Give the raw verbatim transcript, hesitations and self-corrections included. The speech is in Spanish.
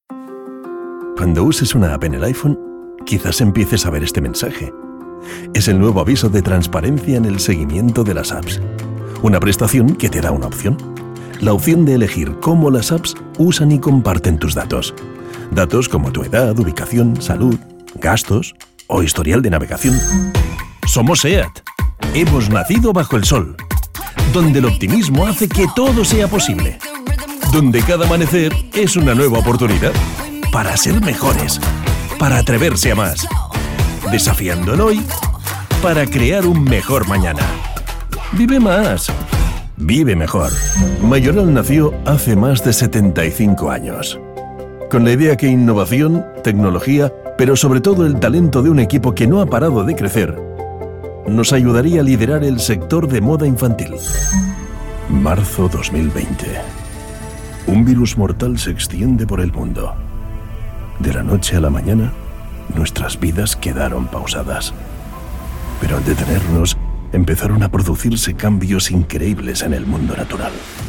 Cuando uses una app en el iPhone, quizás empieces a ver este mensaje. Es el nuevo aviso de transparencia en el seguimiento de las apps. Una prestación que te da una opción. La opción de elegir cómo las apps usan y comparten tus datos. Datos como tu edad, ubicación, salud, gastos o historial de navegación. Somos SEAT. Hemos nacido bajo el sol, donde el optimismo hace que todo sea posible. Donde cada amanecer es una nueva oportunidad para ser mejores, para atreverse a más. Desafiando el hoy para crear un mejor mañana. Vive más. Vive mejor. Mayoral nació hace más de setenta y cinco años. Con la idea que innovación, tecnología, pero sobre todo el talento de un equipo que no ha parado de crecer, nos ayudaría a liderar el sector de moda infantil. Marzo dos mil veinte. Un virus mortal se extiende por el mundo. De la noche a la mañana, nuestras vidas quedaron pausadas. Pero al detenernos, empezaron a producirse cambios increíbles en el mundo natural.